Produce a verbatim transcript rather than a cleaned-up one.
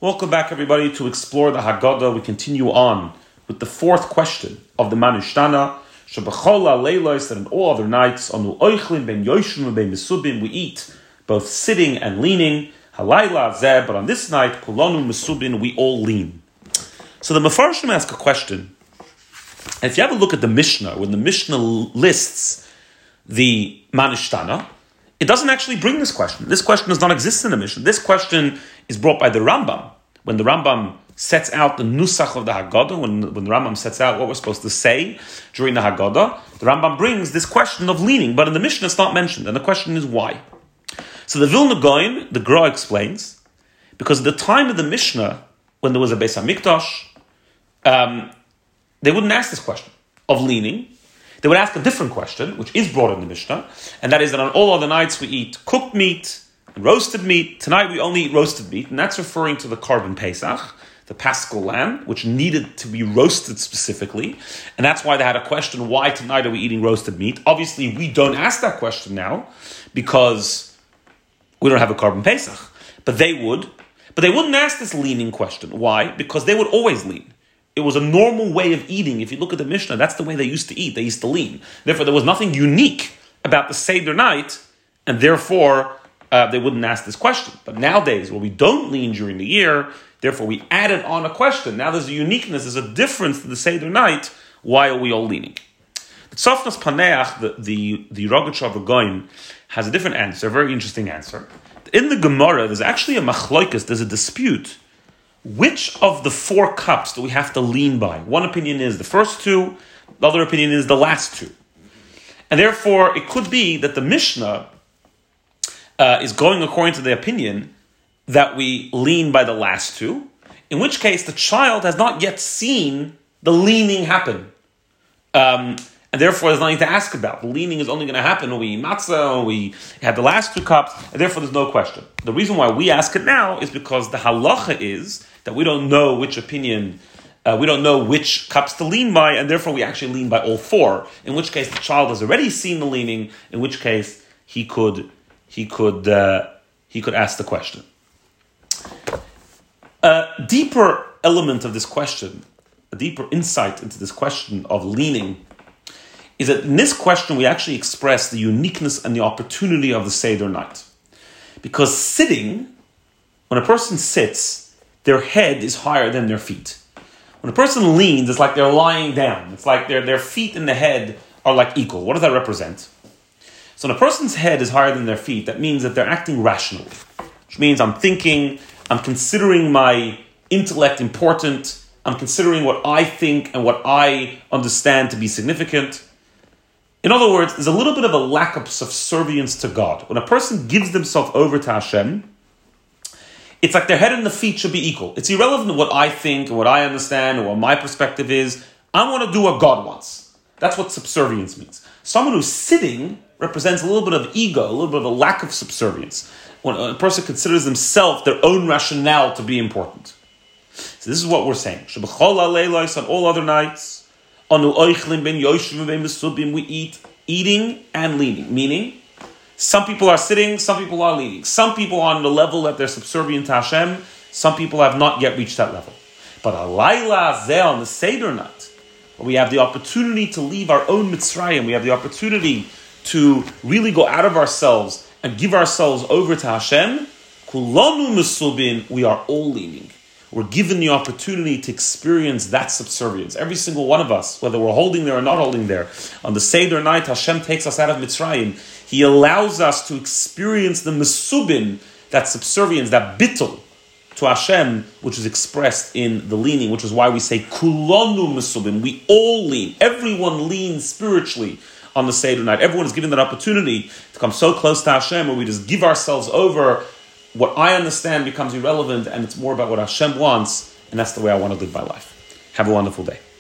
Welcome back, everybody, to explore the Haggadah. We continue on with the fourth question of the Manushtana. Shebechol haleilos, that in all other nights, anu oichlin ben yoshim ben mesubim, we eat both sitting and leaning. Halayla zeh, but on this night, kulanu mesubin, we all lean. So the Mefarshim ask a question. If you have a look at the Mishnah, when the Mishnah lists the Manushtana, it doesn't actually bring this question. This question does not exist in the Mishnah. This question is brought by the Rambam. When the Rambam sets out the Nusach of the Haggadah, when, when the Rambam sets out what we're supposed to say during the Haggadah, the Rambam brings this question of leaning, but in the Mishnah it's not mentioned. And the question is why? So the Vilna Gaon, the Gra explains, because at the time of the Mishnah, when there was a Beis HaMikdash, um, they wouldn't ask this question of leaning. They would ask a different question, which is brought in the Mishnah, and that is that on all other nights we eat cooked meat and roasted meat. Tonight we only eat roasted meat, and that's referring to the Korban Pesach, the Paschal lamb, which needed to be roasted specifically, and that's why they had a question, why tonight are we eating roasted meat? Obviously, we don't ask that question now, because we don't have a Korban Pesach, but they would. But they wouldn't ask this leaning question. Why? Because they would always lean. It was a normal way of eating. If you look at the Mishnah, that's the way they used to eat. They used to lean. Therefore, there was nothing unique about the Seder night, and therefore, uh, they wouldn't ask this question. But nowadays, where we don't lean during the year, therefore we added on a question. Now there's a uniqueness, there's a difference to the Seder night. Why are we all leaning? The Tzofnas Paneach, the, the, the Rogatchover Goyim, has a different answer, a very interesting answer. In the Gemara, there's actually a machloikus, there's a dispute. Which of the four cups do we have to lean by? One opinion is the first two, the other opinion is the last two. And therefore, it could be that the Mishnah uh, is going according to the opinion that we lean by the last two, in which case the child has not yet seen the leaning happen. Um, and therefore, there's nothing to ask about. The leaning is only going to happen when we eat matzah, when we have the last two cups, and therefore there's no question. The reason why we ask it now is because the halacha is that we don't know which opinion, uh, we don't know which cups to lean by, and therefore we actually lean by all four. In which case the child has already seen the leaning. In which case he could he could uh, he could ask the question. A deeper element of this question, a deeper insight into this question of leaning, is that in this question we actually express the uniqueness and the opportunity of the Seder night. Because sitting, when a person sits, their head is higher than their feet. When a person leans, it's like they're lying down. It's like their, their feet and the head are like equal. What does that represent? So when a person's head is higher than their feet, that means that they're acting rationally. Which means I'm thinking, I'm considering my intellect important, I'm considering what I think and what I understand to be significant. In other words, there's a little bit of a lack of subservience to God. When a person gives themselves over to Hashem, it's like their head and the feet should be equal. It's irrelevant to what I think and what I understand or what my perspective is. I want to do what God wants. That's what subservience means. Someone who's sitting represents a little bit of ego, a little bit of a lack of subservience. When a person considers themselves, their own rationale to be important. So this is what we're saying. Shebechol haleilos, on all other nights, anu oichlin ben yoshim ben mesubim, we eat, eating and leaning. Meaning, some people are sitting, some people are leaning. Some people are on the level that they're subservient to Hashem. Some people have not yet reached that level. But halayla zeh, on the Seder night, we have the opportunity to leave our own Mitzrayim. We have the opportunity to really go out of ourselves and give ourselves over to Hashem. Kulanu mesubin, we are all leaning. We're given the opportunity to experience that subservience. Every single one of us, whether we're holding there or not holding there, on the Seder night, Hashem takes us out of Mitzrayim. He allows us to experience the mesubin, that subservience, that bittul to Hashem, which is expressed in the leaning, which is why we say kulanu mesubin. We all lean. Everyone leans spiritually on the Seder night. Everyone is given that opportunity to come so close to Hashem, where we just give ourselves over. What I understand becomes irrelevant, and it's more about what Hashem wants, and that's the way I want to live my life. Have a wonderful day.